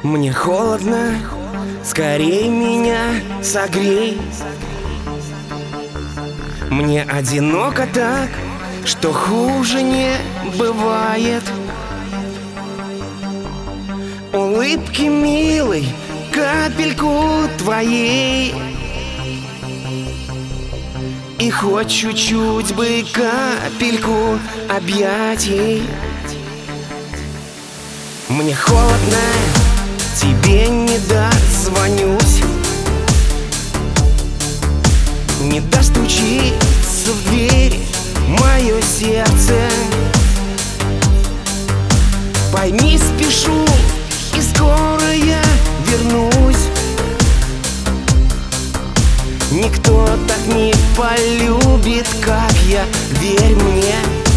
Мне холодно, скорей меня согрей. Мне одиноко так, что хуже не бывает. Улыбки милой, капельку твоей, и хоть чуть-чуть бы капельку объятий. Мне холодно, тебе не дозвонюсь, не достучится в дверь мое сердце. Пойми, спешу, и скоро я вернусь. Никто так не полюбит, как я, верь мне.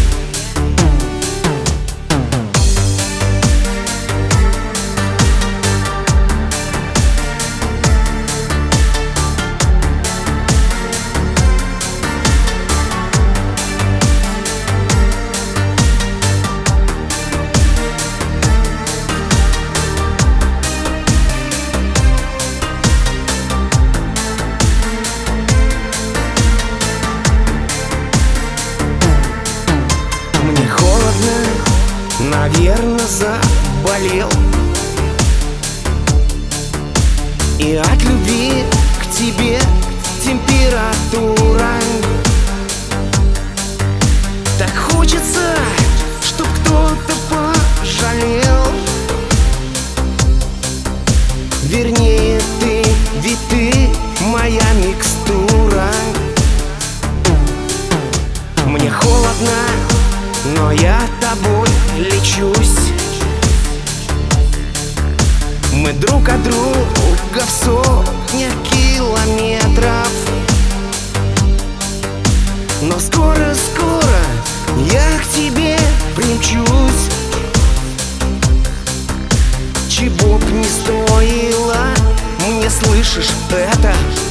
Наверно, заболел, и от любви к тебе температура. Так хочется, чтоб кто-то пожалел. Вернее, ты, ведь ты моя микстура. Мне холодно, но я тобой лечусь. Мы друг от друга в сотнях километров, но скоро-скоро я к тебе примчусь. Чего б не стоило мне, слышишь это?